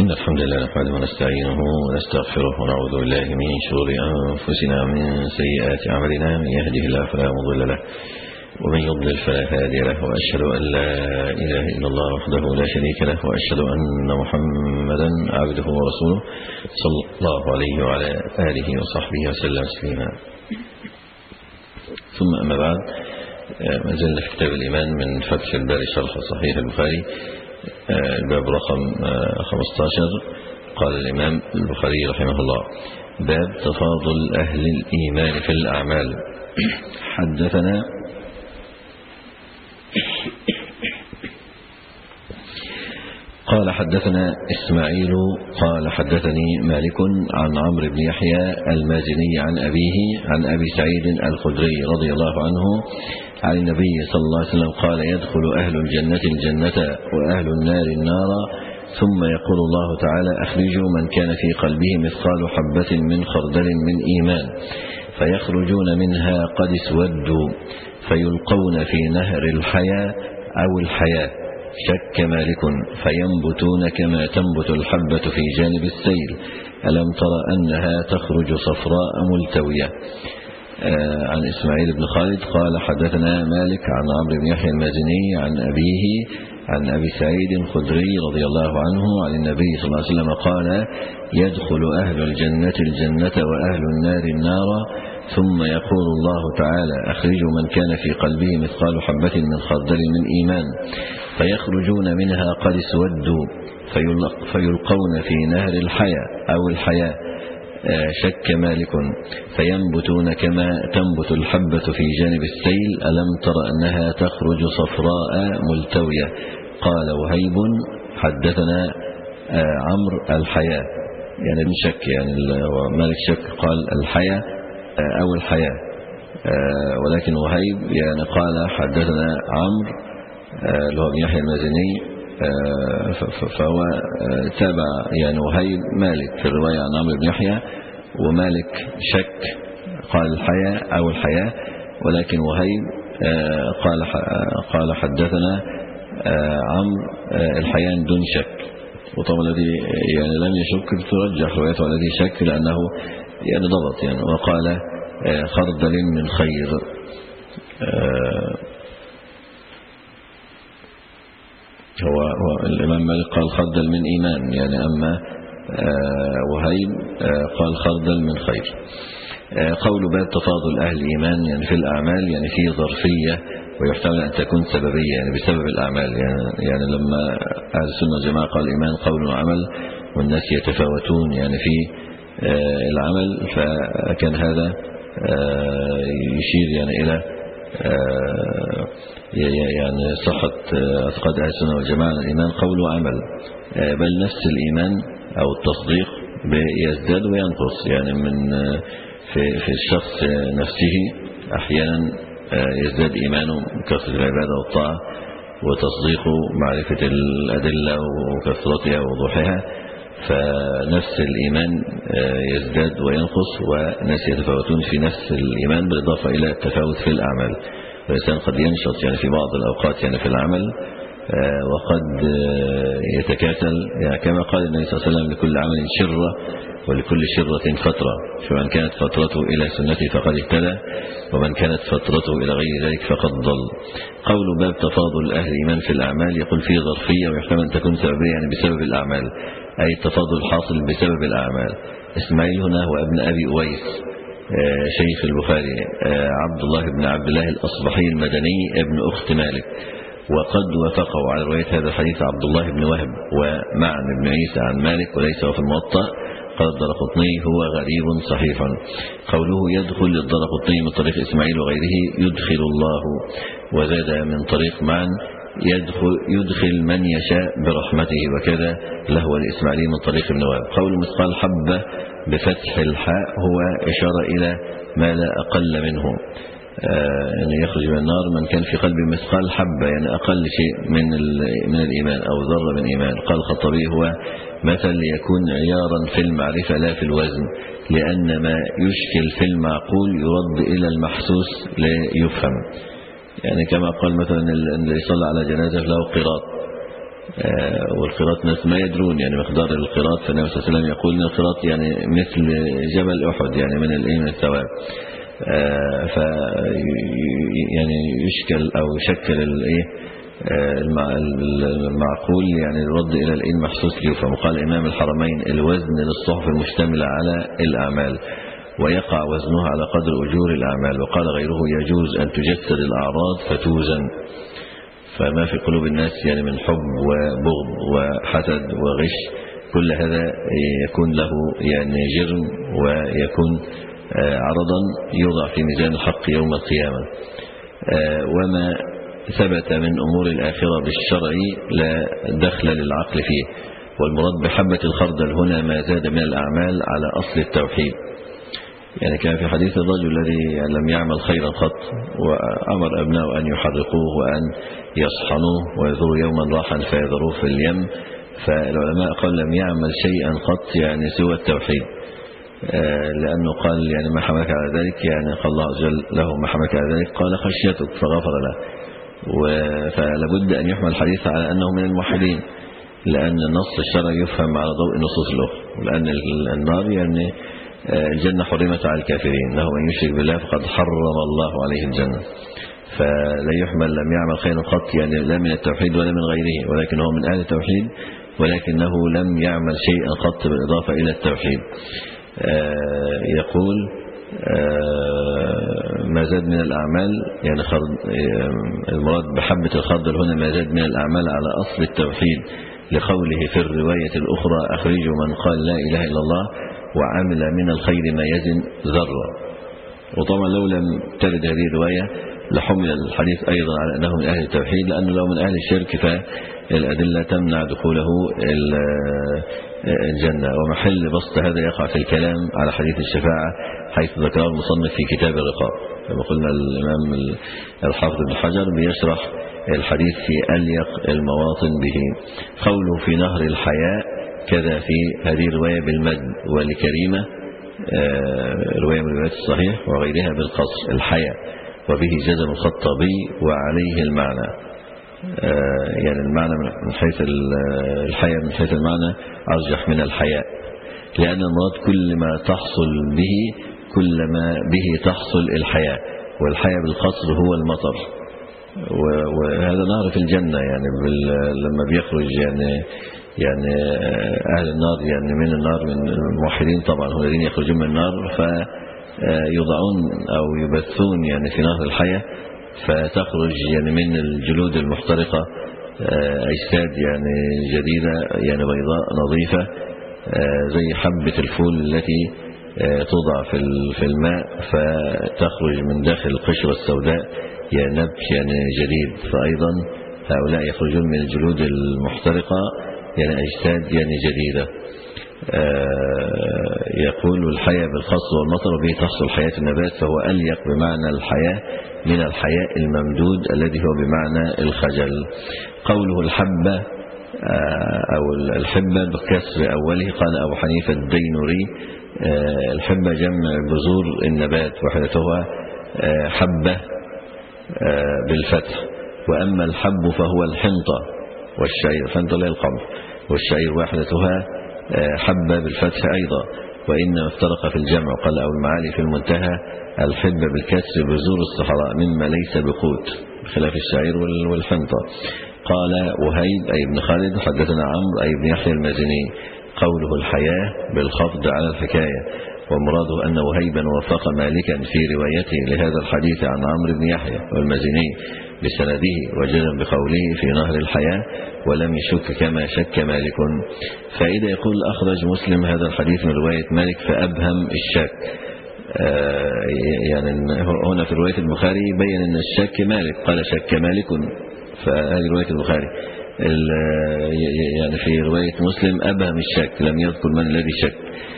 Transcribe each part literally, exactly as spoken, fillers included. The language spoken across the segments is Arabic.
إن الحمد لله نحمده ونستعينه ونستغفره ونعوذ بالله من شرور أنفسنا ومن سيئات أعمالنا. من يهده الله فلا مضل له ومن يضلل فلا هادي له، وأشهد أن لا إله إلا الله وحده لا شريك له، وأشهد أن محمدا عبده ورسوله صلى الله عليه وعلى آله وصحبه وسلم تسليما. ثم أما بعد، ما زلنا في كتاب الإيمان من فتح الباري شرح صحيح البخاري، الباب رقم خمسة عشر. قال الإمام البخاري رحمه الله: باب تفاضل أهل الإيمان في الأعمال. حدثنا قال حدثنا إسماعيل قال حدثني مالك عن عمرو بن يحيى المازني عن أبيه عن أبي سعيد الخدري رضي الله عنه عن النبي صلى الله عليه وسلم قال: يدخل أهل الجنة الجنة وأهل النار النار، ثم يقول الله تعالى: أخرجوا من كان في قلبه مثقال حبة من خردل من إيمان، فيخرجون منها قد اسودوا، فيلقون في نهر الحياة أو الحياة، شك مالك، فينبتون كما تنبت الحبة في جانب السيل، ألم تر أنها تخرج صفراء ملتوية. آه عن إسماعيل بن خالد قال حدثنا مالك عن عمرو بن يحيى المازني عن أبيه عن أبي سعيد الخدري رضي الله عنه عن النبي صلى الله عليه وسلم قال: يدخل أهل الجنة الجنة وأهل النار النار، ثم يقول الله تعالى: أخرجوا من كان في قلبه مثقال حبة من خردل من إيمان، فيخرجون منها قد اسودوا، فيلقون في نهر الحياة أو الحياة، شك مالك، فينبتون كما تنبت الحبة في جانب السيل، ألم تر أنها تخرج صفراء ملتوية. قال وهيب حدثنا عمرو الحياة، يعني من شك، يعني مالك شك قال الحياة أو الحياة، ولكن وهيب يعني قال حدثنا عمرو اللي هو بن يحيى المازني، فهو تابع يعني وهيب مالك في الرواية عن عمرو بن يحيى، ومالك شك قال الحياة أو الحياة، ولكن وهيب قال قال حدثنا عمرو الحياة دون شك. وطبعا الذي يعني لم يشك ترجح روايته الذي شك لأنه يعني ضبط يعني. وقال خردل من خير. هو, هو الإمام مالك قال خردل من إيمان يعني، أما وهيب قال خردل من خير. قول باب تفاضل أهل الإيمان يعني في الأعمال، يعني في ظرفية ويحتمل أن تكون سببية يعني بسبب الأعمال، يعني, يعني لما أهل السنة والجماعة قال الإيمان قول وعمل والناس يتفاوتون يعني في العمل، فكان هذا يشير يعني إلى يعني صحة اعتقاد أهل السنة والجماعة الإيمان قول وعمل، بل نفس الإيمان أو التصديق يزداد وينقص، يعني من في في الشخص نفسه أحيانا يزداد إيمانه بكثرة العبادة والطاعة، وتصديقه معرفة الأدلة وكثرتها ووضوحها، فنفس الإيمان يزداد وينقص، وناس يتفاوتون في نفس الإيمان بالإضافة إلى التفاوت في الأعمال. الإنسان قد ينشط يعني في بعض الأوقات يعني في العمل، وقد يتكاسل، يعني كما قال النبي صلى الله عليه وسلم: لكل عمل شرة ولكل شرة فترة، فمن كانت فترته إلى سنتي فقد اهتدى، ومن كانت فترته إلى غير ذلك فقد ضل. قول باب تفاضل أهل الإيمان في الأعمال، يقول فيه ظرفية ويحتمل أن تكون سببية يعني بسبب الأعمال، أي التفاضل حاصل بسبب الأعمال. إسماعيل هنا هو ابن أبي أويس شيخ البخاري، عبد الله بن عبد الله الأصبحي المدني ابن أخت مالك، وقد وافقه على رواية هذا الحديث عبد الله بن وهب ومعن بن عيسى عن مالك، وليس في الموطأ. قال الدارقطني هو غريب صحيح. قوله يدخل الدارقطني من طريق إسماعيل وغيره يدخل الله، وزاد من طريق معن يدخل, يدخل من يشاء برحمته، وكذا له الإسماعيلي من طريق ابن وهب. قول مثقال حبة بفتح الحاء هو إشارة إلى ما لا أقل منه، يعني يخرج من النار من كان في قلبه مثقال حبة، يعني أقل شيء من من الإيمان أو ذرة من إيمان. قال الخطبي هو مثل يكون عيارا في المعرفة لا في الوزن، لأن ما يشكل في المعقول يرد إلى المحسوس ليفهم، يعني كما قال مثلا اللي يصلى على جنازة له قراط، والقراط ناس ما يدرون يعني مقدار القراط، فالنبي صلى الله عليه وسلم يقول ان القراط يعني مثل جبل أحد يعني من الايه من الثواب. ف يعني يشكل او يشكل الايه المعقول يعني الرد الى الايه المحسوس له. فقال امام الحرمين الوزن للصحف المشتمله على الاعمال ويقع وزنها على قدر اجور الاعمال. وقال غيره يجوز ان تجسد الاعراض فتوزن، فما في قلوب الناس يعني من حب وبغض وحسد وغش كل هذا يكون له يعني جرم ويكون عرضا يوضع في ميزان الحق يوم القيامة. وما ثبت من أمور الآخرة بالشرع لا دخل للعقل فيه. والمراد بحبة الخردل هنا ما زاد من الأعمال على أصل التوحيد. يعني كان في حديث الرجل الذي لم يعمل خيرا قط وأمر أبناءه أن يحرقوه وأن يصحنوه ويذروا يوما راحا فيذروه في اليم. فالعلماء قال لم يعمل شيئا قط يعني سوى التوحيد، لأنه قال يعني ما حملك على ذلك، يعني قال الله عز وجل له ما حملك على ذلك، قال خشيتك فغفر له. فلابد أن يحمل الحديث على أنه من الموحدين، لأن النص الشرعي يفهم على ضوء النصوص الأخرى. ولأن النار يعني الجنة حرمت على الكافرين، له من يشرك بالله فقد حرم الله عليه الجنة. فلا يحمل لم يعمل خيرا قط يعني لا من التوحيد ولا من غيره، ولكن هو من أهل التوحيد ولكنه لم يعمل شيئا قط بالإضافة إلى التوحيد. آه يقول آه ما زاد من الأعمال يعني آه المراد بحبة الخردل هنا ما زاد من الأعمال على أصل التوحيد، لقوله في الرواية الأخرى أخرجوا من قال لا إله إلا الله وعمل من الخير ما يزن ذرة. وطبعا لو لم ترد هذه الرواية لحمل الحديث أيضا على أنه من أهل التوحيد، لأنه لو من أهل الشرك فالأدلة تمنع دخوله الجنة. ومحل بسط هذا يقع في الكلام على حديث الشفاعة حيث ذكره المصنف في كتاب الرقاق. كما قلنا الإمام الحافظ بن حجر بيشرح الحديث في أليق المواطن به. قوله في نهر الحياء كذا في هذه الرواية بالمد، ولكريمة رواية من الروايات الصحيح وغيرها بالقصر الحياء، وبه جزم الخطابي وعليه المعنى. يعني المعنى من حيث الحياء من حيث المعنى أرجح من الحياء، لأن المراد كل ما تحصل به كل ما به تحصل الحياء، والحياء بالقصر هو المطر. وهذا نهر في الجنة يعني لما بيخرج يعني يعني أهل النار يعني من النار من الموحدين طبعا هم الذين يخرجون من النار فيضعون أو يبثون يعني في نهر الحياة، فتخرج يعني من الجلود المحترقة أجساد يعني جديدة يعني بيضاء نظيفة زي حبة الفول التي توضع في الماء فتخرج من داخل القشرة السوداء يعني نبت يعني جديد. فأيضا هؤلاء يخرجون من الجلود المحترقة يعني أجساد يعني جديدة. يقول الحياة بالخص والمطر به تحصل حياة النبات، فهو أليق بمعنى الحياة من الحياء الممدود الذي هو بمعنى الخجل. قوله الحبة أو الحبة بكسر أوله قال أبو حنيفة الدينوري الحبة جمع بذور النبات وحدتها حبة بالفتح، وأما الحب فهو الحنطة والشعير، الحنطة لا القمح، والشعير وحدتها حبة بالفتح أيضا، وإنما افترق في الجمع. قال أو المعالي في المنتهى الحبة بالكسر بذور الصحراء مما ليس بقوت بخلاف الشعير والحنطة. قال وهيب أي ابن خالد حدثنا عمرو أي ابن يحيى المازني قوله الحياة بالخفض على الحكاية، ومراده أن وهيبا وافق مالكا في روايته لهذا الحديث عن عمرو بن يحيى والمازني بسنده وجزم بقوله في نهر الحياة ولم يشك كما شك مالك. فإذا يقول أخرج مسلم هذا الحديث من رواية مالك فأبهم الشك. يعني هنا في رواية البخاري بين أن الشك مالك قال شك مالك، فهذه رواية البخاري. يعني في رواية مسلم أبهم الشك لم يذكر من الذي شك،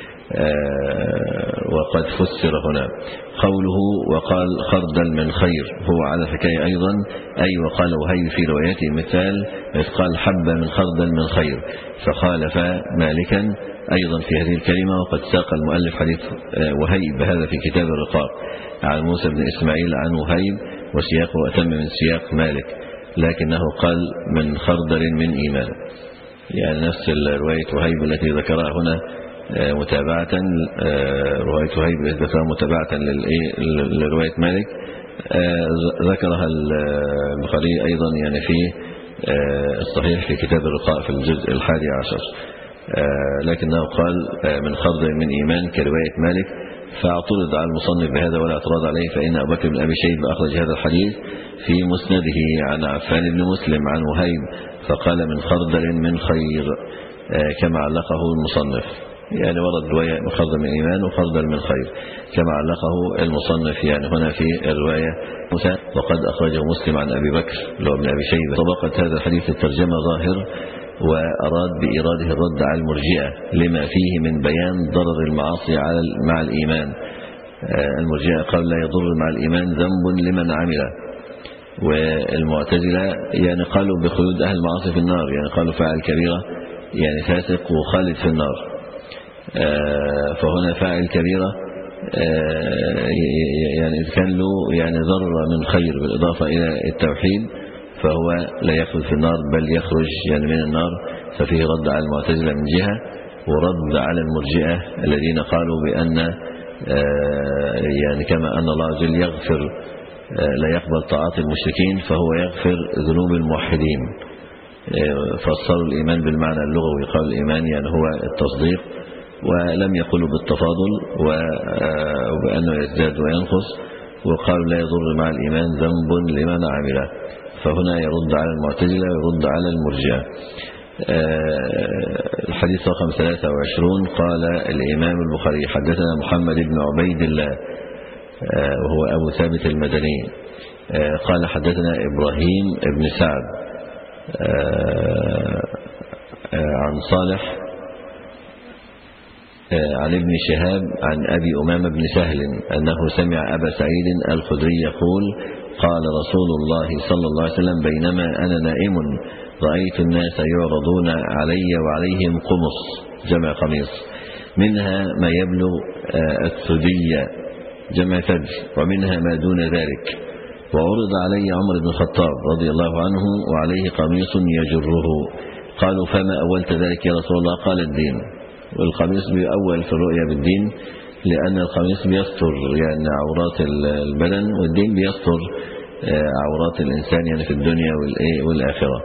وقد فسر هنا. قوله وقال خردل من خير هو على الحكاية أيضا، أي وقال وهي في روايته مثال إذ قال حبة من خردل من خير، فخالف مالكا أيضا في هذه الكلمة. وقد ساق المؤلف حديث وهيب هذا في كتاب الرقاق عن موسى بن إسماعيل عن وهيب، وسياقه أتم من سياق مالك. لكنه قال من خردل من إيمان، يعني نفس رواية وهيب التي ذكرها هنا متابعة، رواية وهيب التي ذكرها متابعة لرواية مالك ذكرها البخاري أيضا يعني في الصحيح في كتاب الرقاء في الجزء الحادي عشر، لكنه قال من خردل من إيمان كرواية مالك، فاعترض على المصنف بهذا ولا اعتراض عليه، فإن أبو بكر بن أبي شيبة أخرج هذا الحديث في مسنده عن عفان بن مسلم عن وهيب فقال من خردل من خير كما علقه المصنف، يعني ورد رواية من خردل من إيمان وخردل من خير كما علقه المصنف يعني هنا في الرواية، وقد أخرجه مسلم عن أبي بكر لو ابن أبي شيبة. طبقت هذا الحديث الترجمة ظاهر، وأراد بإراده الرد على المرجئة لما فيه من بيان ضرر المعاصي على مع الإيمان. المرجئة قال لا يضر مع الإيمان ذنب لمن عمله، والمعتزلة يعني قالوا بخلود أهل المعاصي في النار، يعني قالوا فاعل كبيرة يعني فاسق وخالد في النار، فهنا فاعل كبيرة يعني إذا كان له يعني ضرر من خير بالإضافة إلى التوحيد فهو لا يخلد في النار بل يخرج يعني من النار، ففيه رد على المعتزلة من جهة، ورد على المرجئة الذين قالوا بأن يعني كما أن الله عز وجل يغفر لا يقبل طاعات المشركين فهو يغفر ذنوب الموحدين، فصلوا الإيمان بالمعنى اللغوي، قالوا الإيمان يعني هو التصديق، ولم يقولوا بالتفاضل وبأنه يزداد وينقص، وقالوا لا يضر مع الإيمان ذنب لمن عمله، فهنا يرد على المعتزلة ويرد على المرجئة. الحديث رقم ثلاثة وعشرون قال الإمام البخاري حدثنا محمد بن عبيد الله وهو أبو ثابت المدني قال حدثنا إبراهيم بن سعد عن صالح عن ابن شهاب عن أبي أمامة بن سهل أنه سمع أبا سعيد الخدري يقول قال رسول الله صلى الله عليه وسلم بينما أنا نائم رأيت الناس يعرضون علي وعليهم قمص جمع قميص منها ما يبلغ الثدي جمع ثدي ومنها ما دون ذلك، وعرض علي عمر بن الخطاب رضي الله عنه وعليه قميص يجره، قالوا فما أولت ذلك يا رسول الله؟ قال الدين، والقميص بأول في الرؤية بالدين لأن القميص بيستر يعني عورات البدن، والدين بيستر عورات الإنسان يعني في الدنيا والآخرة.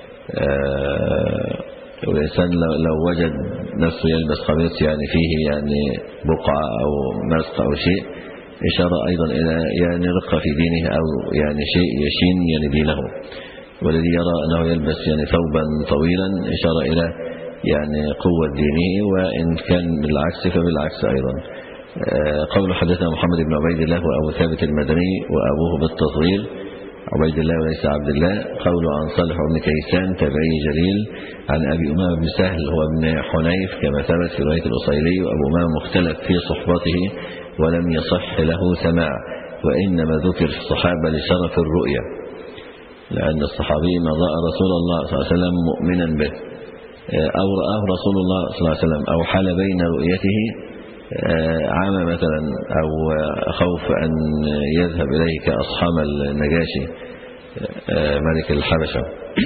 والإنسان لو وجد نفسه يلبس قميص يعني فيه يعني بقعة أو مسق أو شيء إشارة أيضا إلى يعني رقة في دينه أو يعني شيء يشين يعني دينه، والذي يرى أنه يلبس يعني ثوبا طويلا إشارة إلى يعني قوة دينه، وإن كان بالعكس فبالعكس أيضا. قول حدثنا محمد بن عبيد الله وأبو ثابت المدني وأبوه بالتصغير عبيد الله وليس عبد الله. قوله عن صالح بن كيسان تابعي جليل عن أبي أمامة بن سهل هو ابن حنيف كما ثبت في رواية الأصيلي، وأبو أمامة مختلف في صحبته ولم يصح له سماع، وإنما ذكر في الصحابة لشرف الرؤية، لأن الصحابي ما رأى رسول الله صلى الله عليه وسلم مؤمنا به أو رآه رسول الله صلى الله عليه وسلم أو حال بين رؤيته عام مثلا أو خوف أن يذهب إليه كأصحام النجاشي ملك الحبشة،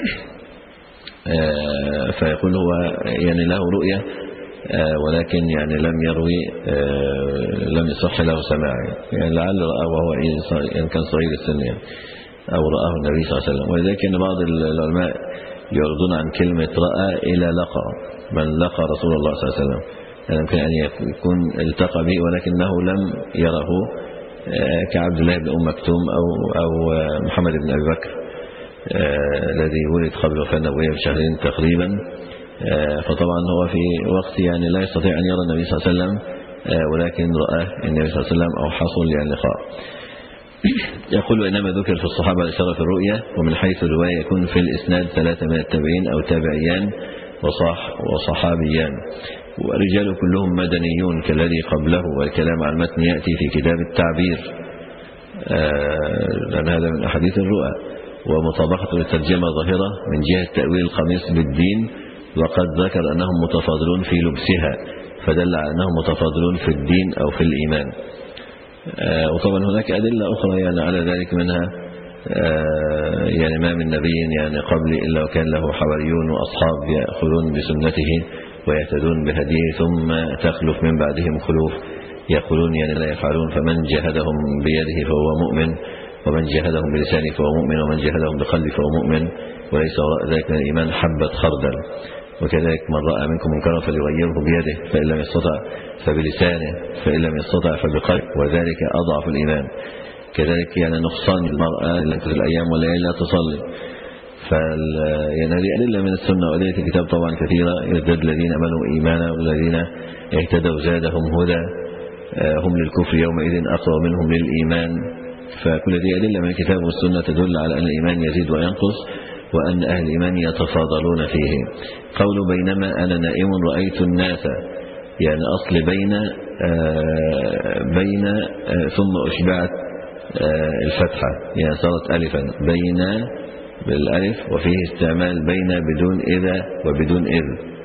فيقول هو يعني له رؤية ولكن يعني لم يروي لم يصح له سماع، يعني لعل رأى وهو إن كان صغير السن يعني أو رآه النبي صلى الله عليه وسلم. ولذلك أن بعض العلماء يردون عن كلمة رأى إلى لقى، من لقى رسول الله صلى الله عليه وسلم يعني يمكن أن يكون التقى به ولكنه لم يره، كعبد الله بن أم مكتوم أو أو محمد بن أبي بكر الذي ولد قبل وفاة النبوية بشهرين تقريبا، فطبعا هو في وقت يعني لا يستطيع أن يرى النبي صلى الله عليه وسلم ولكن رآه النبي صلى الله عليه وسلم أو حصل يعني لقاء. يقول إنما ذكر في الصحابة لشرف الرؤية، ومن حيث الرواية يكون في الإسناد ثلاثة من التابعين أو تابعيان وصح وصحابيان، ورجال كلهم مدنيون كالذي قبله، والكلام عن المتن يأتي في كتاب التعبير لأن هذا من أحاديث الرؤى، ومطابقة للترجمة ظاهرة من جهة تأويل القميص بالدين، وقد ذكر أنهم متفاضلون في لبسها فدل على أنهم متفاضلون في الدين أو في الإيمان. وطبعا هناك أدلة أخرى يعني على ذلك، منها يعني ما من نبي يعني قبل إلا وكان له حواريون وأصحاب يأخذون بسنته ويهتدون بهديه، ثم تخلف من بعدهم خلوف يقولون يعني لا يفعلون، فمن جاهدهم بيده فهو مؤمن، ومن جاهدهم بلسانه فهو مؤمن، ومن جاهدهم بقلبه فهو مؤمن، وليس وراء ذلك من الإيمان حبة خردل. وكذلك من رأى منكم منكرا فليغيره بيده، فإن لم يستطع فبلسانه، فإن لم يستطع فبقلبه، وذلك أضعف الإيمان. كذلك يعني نقصان المرأة لن تدل الأيام والليالي لا تصلي. فال يعني هذه أدلة من السنة وأدلة الكتاب طبعا كثيرة، يزداد الذين أمنوا إيمانا والذين اهتدوا زادهم هدى، هم للكفر يومئذ أقرب منهم للإيمان. فكل هذه أدلة من الكتاب والسنة تدل على أن الإيمان يزيد وينقص، وأن أهل الإيمان يتفاضلون فيه. قول بينما أنا نائم رأيت الناس، يعني أصل بين بين ثم أشبعت الفتحة، يعني صارت ألفا، بين بالألف، وفيه استعمال بين بدون إذا وبدون إذ.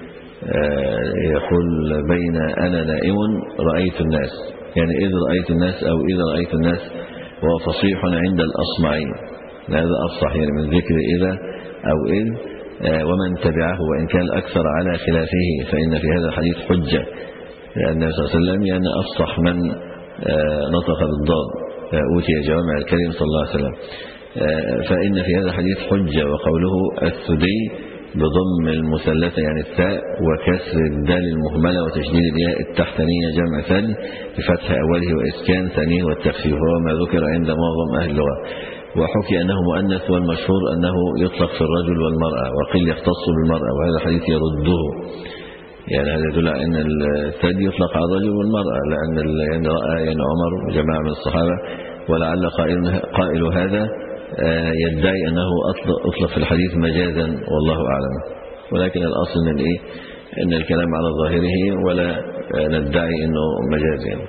يقول بين أنا نائم رأيت الناس، يعني إذ رأيت الناس أو إذا رأيت الناس، وهو فصيح عند الأصمعي، هذا أفصح يعني من ذكر إذا أو إذ. ومن تبعه وإن كان الأكثر على خلافه، فإن في هذا الحديث حجة، لأن النبي صلى الله عليه وسلم يعني أفصح من نطق بالضاد، أوتي جوامع الكلم صلى الله عليه وسلم. فإن في هذا الحديث حجة. وقوله الثدي بضم المثلثة يعني الثاء، وكسر الدال المهملة وتشديد الياء التحتانية جمع ثدي بفتح أوله وإسكان ثانيه والتخفيف، وهو ما ذكر عند معظم أهل اللغة. وحكي أنه مؤنث، والمشهور أنه يطلق في الرجل والمرأة، وقيل يختص بالمرأة، وهذا الحديث يرده. يعني هذا يدل على أن الثدي يطلق على الرجل والمرأة، لأن يعني رأى يعني عمر وجماعة من الصحابة، ولعل قائل, قائل هذا يدعي أنه أطلق في الحديث مجازا، والله أعلم. ولكن الأصل من إيه؟ أن الكلام على ظاهره، ولا ندعي أنه مجاز. يعني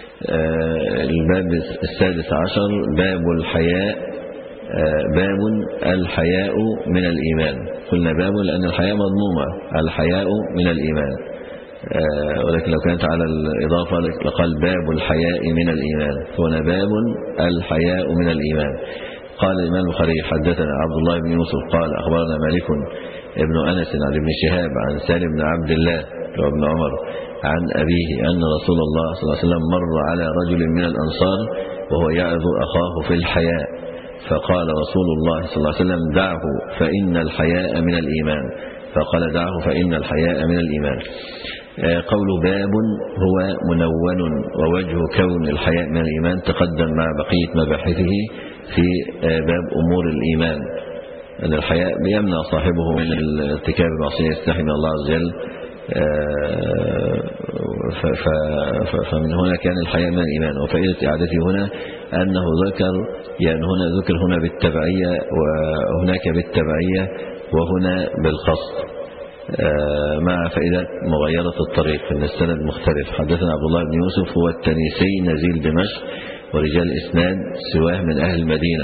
الباب السادس عشر باب الحياء. باب الحياء من الإيمان. قلنا باب لأن الحياء مضمومة، الحياء من الإيمان، ولكن لو كانت على الإضافة لقال باب الحياء من الإيمان. هنا باب الحياء من الإيمان. قال الإمام البخاري حدثنا عبد الله بن يوسف قال أخبرنا مالك ابن أنس عن ابن شهاب عن سالم بن عبد الله وابن عمر عن أبيه أن رسول الله صلى الله عليه وسلم مر على رجل من الأنصار وهو يعظ أخاه في الحياء، فقال رسول الله صلى الله عليه وسلم دعه فإن الحياء من الإيمان، فقال دعه فإن الحياء من الإيمان. قول باب هو منون، ووجه كون الحياء من الإيمان تقدم مع بقية مباحثه في باب أمور الإيمان، أن الحياء يمنع صاحبه من ارتكاب المعصية، يستحي من الله عز وجل. فمن هنا كان الحياء من الإيمان. وفائدة إعادته هنا أنه ذكر يعني هنا ذكر هنا بالتبعية وهناك بالتبعية وهنا بالقصد، مع فائدة مغايرة الطريق إن السند مختلف. حدثنا عبد الله بن يوسف هو التنيسي نزيل دمشق، ورجال الإسناد سواه من أهل المدينة.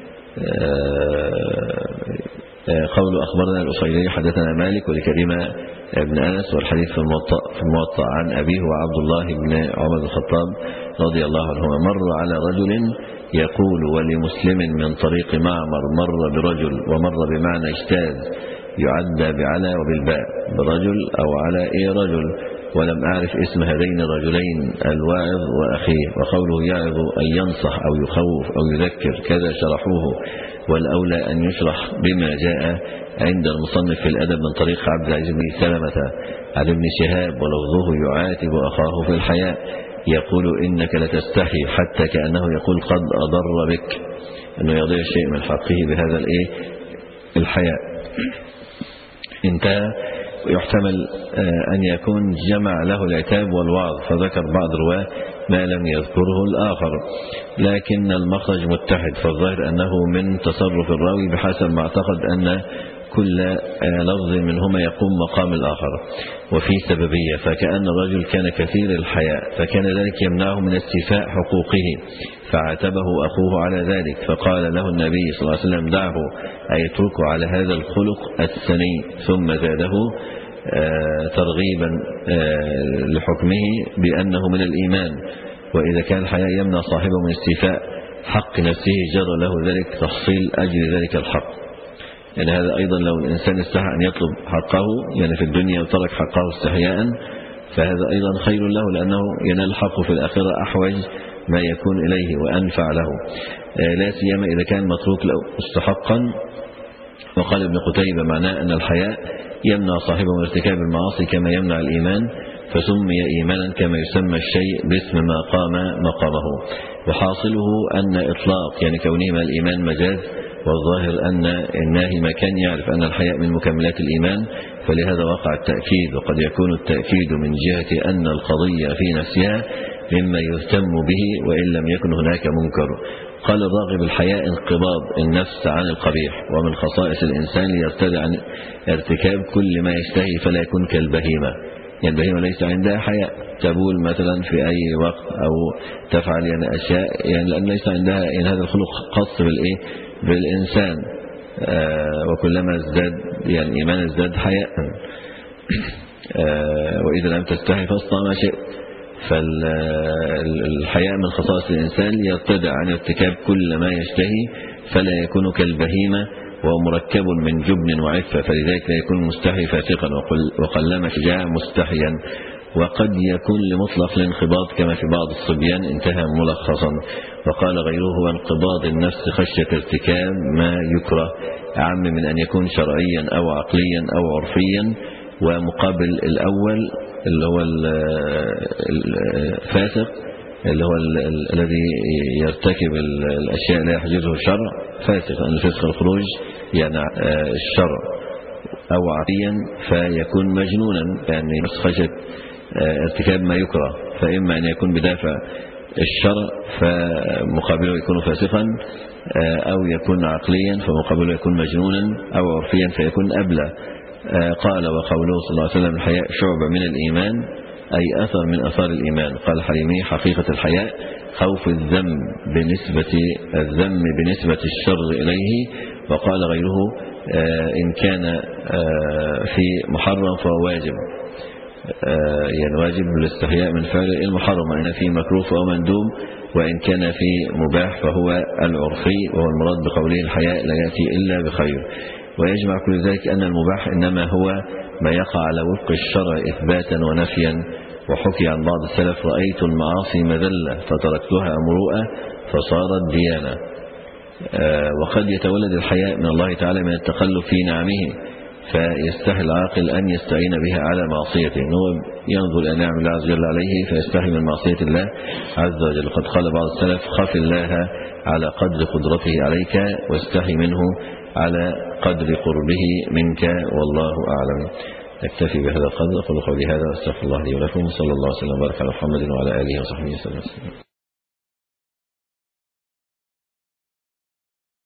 قول أخبرنا الأصيلي حدثنا مالك ولكريمة ابن أنس، والحديث في الموطأ, في الموطأ عن أبيه وعبد الله بن عمر الخطاب رضي الله عنهما. مر على رجل يقول ولمسلم من طريق معمر مر برجل، ومر بمعنى اجتاز يعدى بعلى وبالباء، برجل أو على إيه رجل، ولم أعرف اسم هذين الرجلين الواعظ وأخيه. وقوله يعظ أن ينصح أو يخوف أو يذكر كذا شرحوه، والأولى أن يشرح بما جاء عند المصنف في الأدب من طريق عبد العزيز بن سلمة عن ابن شهاب، ولفظه يعاتب أخاه في الحياء يقول إنك لتستحي، حتى كأنه يقول قد أضر بك، أنه يضيع شيء من حقه بهذا الإيه الحياء. انتهى. يحتمل أن يكون جمع له العتاب والوعظ، فذكر بعض رواه ما لم يذكره الآخر، لكن المخرج متحد، فالظاهر أنه من تصرف الراوي بحسب ما اعتقد أن كل لفظ منهما يقوم مقام الآخر. وفي سببية، فكأن الرجل كان كثير الحياء، فكان ذلك يمنعه من استيفاء حقوقه، فعاتبه أخوه على ذلك، فقال له النبي صلى الله عليه وسلم دعه، أي اتركه على هذا الخلق السني، ثم زاده ترغيبا لحكمه بأنه من الإيمان. وإذا كان الحياء يمنع صاحبه من استيفاء حق نفسه جرى له ذلك تحصيل أجل ذلك الحق. يعني هذا أيضا لو الإنسان استحى أن يطلب حقه يعني في الدنيا وترك حقه استحياء فهذا أيضا خير له، لأنه ينال حقه في الآخرة أحوج ما يكون إليه وأنفع له، لا سيما إذا كان متروك له مستحقا. وقال ابن قتيبة معناه أن الحياء يمنع صاحبه من ارتكاب المعاصي كما يمنع الإيمان، فسمي إيمانا كما يسمى الشيء باسم ما قام مقامه. وحاصله أن إطلاق يعني كونه من الإيمان مجاز، والظاهر أن الناهي ما كان يعرف أن الحياء من مكملات الإيمان، فلهذا وقع التأكيد. وقد يكون التأكيد من جهة أن القضية في نفسها مما يهتم به وإن لم يكن هناك منكر. قال الراغب الحياء انقباض النفس عن القبيح، ومن خصائص الإنسان ليرتدع عن ارتكاب كل ما يشتهي فلا يكون كالبهيمة. يعني البهيمة ليس عندها حياء، تبول مثلا في أي وقت أو تفعل يعني أشياء يعني لأن ليس عندها يعني هذا الخلق خاص بالإيه بالإنسان. آه وكلما ازداد يعني إيمان ازداد حياء. آه وإذا لم تستحي فاصنع ما شئت. فالحياء من خصائص الإنسان ليرتدع عن ارتكاب كل ما يشتهي فلا يكون كالبهيمة، وهو مركب من جبن وعفة، فلذلك لا يكون مستحي فاسقا وقلما شجاع مستحيا. وقد يكون لمطلق الانقباض كما في بعض الصبيان، انتهى ملخصا. وقال غيره هو انقباض النفس خشية ارتكاب ما يكره، أعم من أن يكون شرعيا أو عقليا أو عرفيا. ومقابل الأول اللي هو الفاسق اللي هو الذي يرتكب الأشياء لا يحجزه الشرع فاسق، أن الفسق الخروج يعني الشرع، أو عقليا فيكون مجنونا يعني خشية ارتكاب ما يكره، فإما أن يكون بدافع الشرع فمقابله يكون فاسقا، أو يكون عقليا فمقابله يكون مجنونا، أو عرفيا فيكون أبلى. قال وقوله صلى الله عليه وسلم الحياء شعبة من الإيمان أي أثر من أثار الإيمان. قال الحليمي حقيقة الحياء خوف الذم بنسبة الذم بنسبة الشر إليه. وقال غيره إن كان في محرم فهو واجب، يعني واجب الاستحياء من فعل المحرم، وإن في مكروه فهو مندوب، وإن كان في مباح فهو العرفي، وهو المراد بقوله الحياء لا يأتي إلا بخير. ويجمع كل ذلك أن المباح إنما هو ما يقع على وفق الشرع إثباتا ونفيا. وحكي عن بعض السلف رأيت المعاصي مذلة فتركتها مروءة فصارت ديانة. آه وقد يتولد الحياء من الله تعالى من التخلف في نعمه، فيستحي العاقل أن يستعين بها على معصيته، هو ينظر إلى نعم الله عز وجل عليه فيستحي من معصية الله عز وجل. قد قال بعض السلف خف الله على قدر قدرته عليك واستحي منه على قدر قربه منك، والله أعلم. نكتفي بهذا القدر. أقول قولي هذا واستغفر الله لي ولكم، صلى الله عليه وسلم وبارك على محمد وعلى آله وصحبه وسلم.